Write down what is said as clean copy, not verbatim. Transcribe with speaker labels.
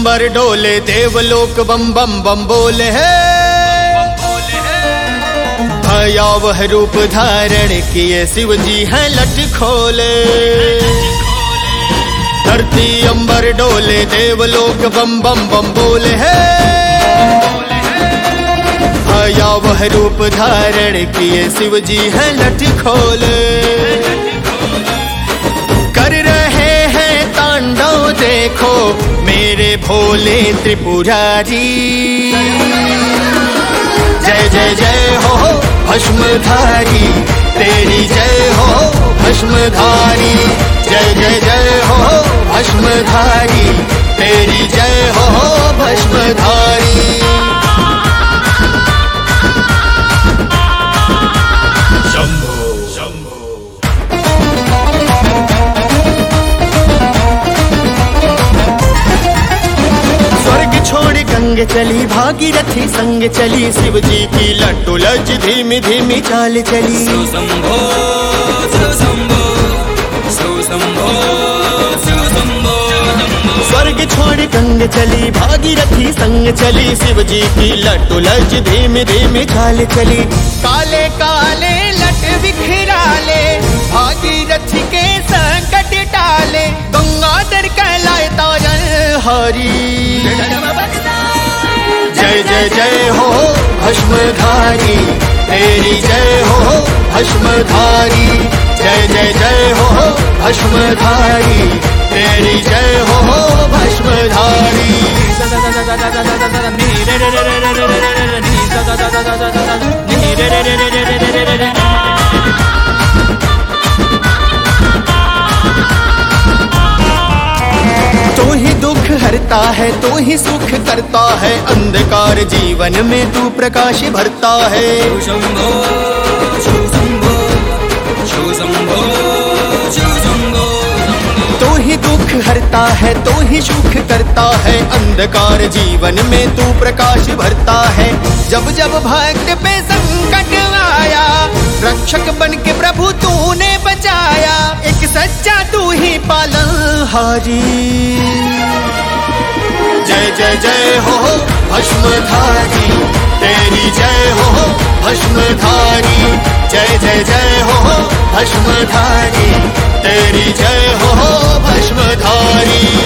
Speaker 1: अंबर डोले देवलोक बम बम बम बोले है। भयावह रूप धारण किए शिव जी हैं लट खोले। धरती अंबर डोले देवलोक बम बम बम बोले है। भयावह रूप धारण किए शिव जी हैं लट खोले। कर रहे हैं तांडव देखो मेरे भोले त्रिपुरारी। जय जय जय हो भस्मधारी, तेरी जय हो भस्मधारी। जय जय जय हो भस्मधारी, तेरी जय हो भस्मधारी। गंग चली भागीरथी संग चली, शिव जी की लट्टुलज धीमी धीमी चाल चली।
Speaker 2: शिव शंभो शिव शंभो शिव शंभो शिव शंभो।
Speaker 1: स्वर्ग छोड़ गंग चली भागीरथी संग चली, शिव जी की लट्टुलज धीमी धीमी चाल चली। काले काले लट बिखराले भागीरथी के संकट टाले, गंगाधर कहलाए तारन हारी। जय जय जय हो भस्मधारी, तेरी जय हो भस्मधारी। जय जय जय हो भस्मधारी, तेरी जय हो भस्मधारी। तू ही दुख हरता है, तू ही सुख करता है, अंधकार जीवन में तू प्रकाश भरता है।
Speaker 2: शिव शंभो शिव शंभो शिव शंभो शिव शंभो।
Speaker 1: तू ही दुख हरता है, तू ही सुख करता है, अंधकार जीवन में तू प्रकाश भरता है। जब जब भक्त पे संकट आया, रक्षक बन के प्रभु तूने बचाया। एक सच्चा तू ही पालनहारी। जय जय जय हो भस्मधारी, तेरी जय हो भस्मधारी। जय जय जय हो भस्मधारी, तेरी जय हो भस्मधारी।